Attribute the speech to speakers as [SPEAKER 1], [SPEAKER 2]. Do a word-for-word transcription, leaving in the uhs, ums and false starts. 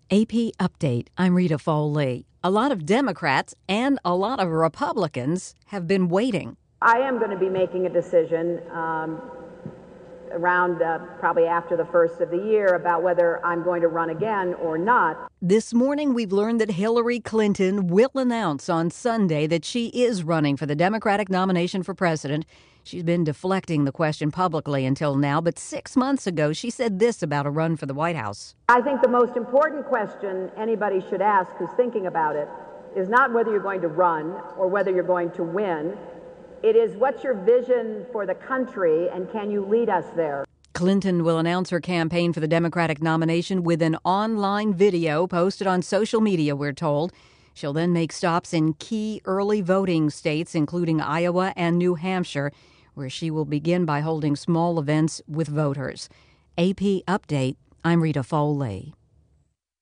[SPEAKER 1] A P Update. I'm Rita Foley. A lot of Democrats and a lot of Republicans have been waiting.
[SPEAKER 2] I am going to be making a decision um, around uh, probably after the first of the year about whether I'm going to run again or not.
[SPEAKER 1] This morning, we've learned that Hillary Clinton will announce on Sunday that she is running for the Democratic nomination for president. She's been deflecting the question publicly until now, but six months ago, she said this about a run for the White House.
[SPEAKER 2] I think the most important question anybody should ask who's thinking about it is not whether you're going to run or whether you're going to win. It is, what's your vision for the country, and can you lead us there?
[SPEAKER 1] Clinton will announce her campaign for the Democratic nomination with an online video posted on social media, we're told. She'll then make stops in key early voting states, including Iowa and New Hampshire, where she will begin by holding small events with voters. A P Update. I'm Rita Foley.